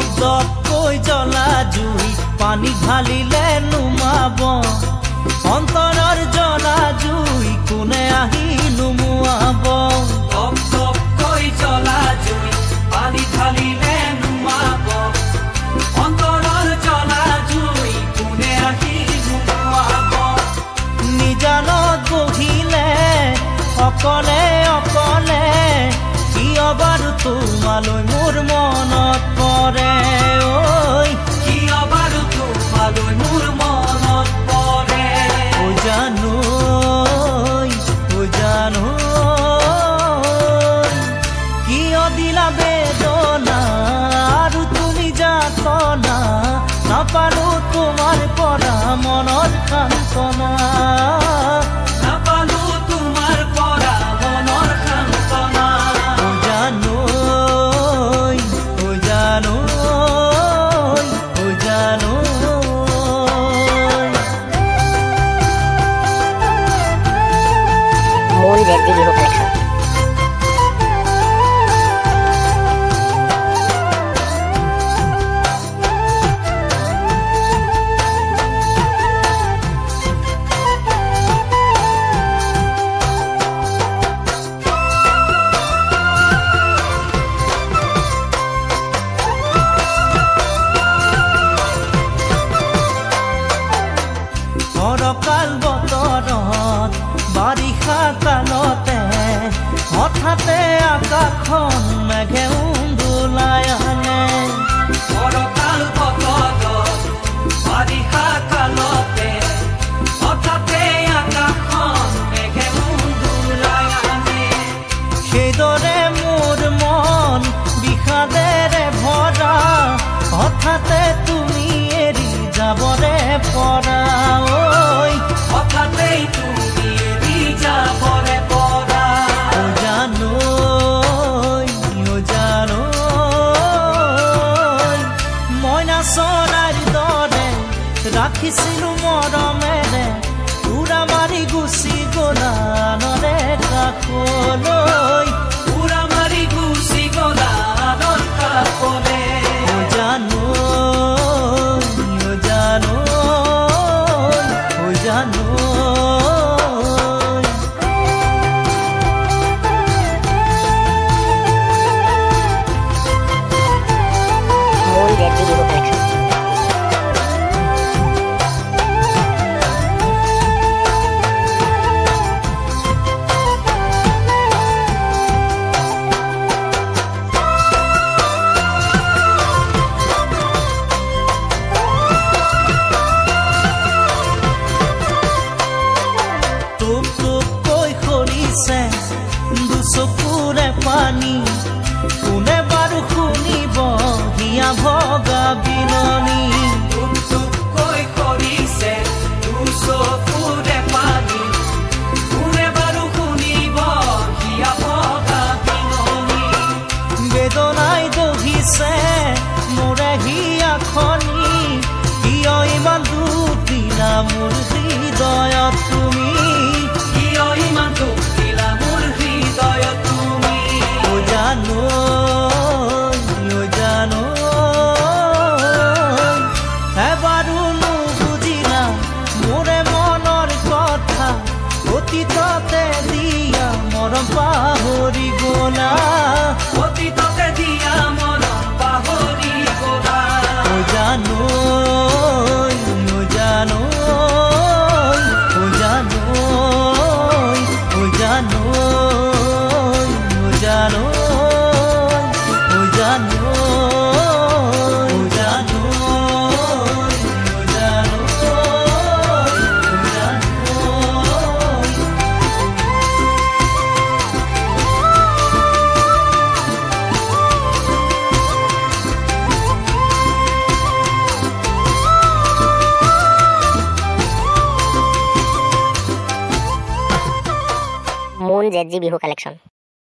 দপদপকৈ জ্বলা জুই পানী ঢালিলে নুমাব অন্তৰৰ জ্বলা জুই কোনে আহি নুমুৱাব দপদপকৈ জ্বলা জুই পানী ঢালিলে নুমাব অন্তৰৰ জ্বলা জুই কোনে আহি নুমুৱাব নিজানত বহিলে অকলে অকলে কিয় বাৰু তোমালৈ মোৰ মনত পৰে ঐ কিয় বাৰু তোমালৈ মোৰ মনত পৰে ঐ জানো কিয় দিলা বেদনা আৰু তুমি যাতনা নাপালো তোমাৰ পৰা মনৰ সান্তনা নাপালো তোমাৰ পৰা মনৰ সান্তনা মূল জেডজি বিহু কালেকশ্যন ফৰকাল বতৰত বাৰিষা কালতে হঠাতে আকাশখন মেঘে উন্দোলাই আনে ফৰকাল বতৰত বাৰিষা কালতে হঠাতে আকাশখন মেঘে উন্দোলাই আনে সেইদৰে মোৰ মন বিষাদেৰে ভৰা হঠাতে তুমি এৰি যাবৰে পৰা ঐ হঠাতেই তুমি এৰি যাবৰে পৰা মইনা চৰাইৰ দৰে ৰাখিছিলো মৰমেৰে উৰা মাৰি গুচি গলা নৰে কাষলৈ উৰা মাৰি গুচি গলা আনৰ কাষলে মূল জেডজি বিহু কালেকশ্যন টুপ টুপকৈ সৰিছে দুচকুৰে পানী কোনে বাৰু শুনিব হিয়া ভগা বিননি টুপ টুপকৈ সৰিছে দুচকুৰে পানী কোনে বাৰু শুনিব হিয়া ভগা বিননি বেদনাই দহিছে মোৰে হিয়াখনি কিয় ইমান দুখ দিলা মোৰ হৃদয়ত তুমি কিয় ইমান দুখ দিলা মোৰ হৃদয়ত তুমি এবাৰো নুবুজিলা মোৰে মনৰ কথা অতীততে দিয়া মৰম পাহৰি গলা অতীততে দিয়া মৰম পাহৰি গলা মূল জেডজি বিহু কালেকশ্যন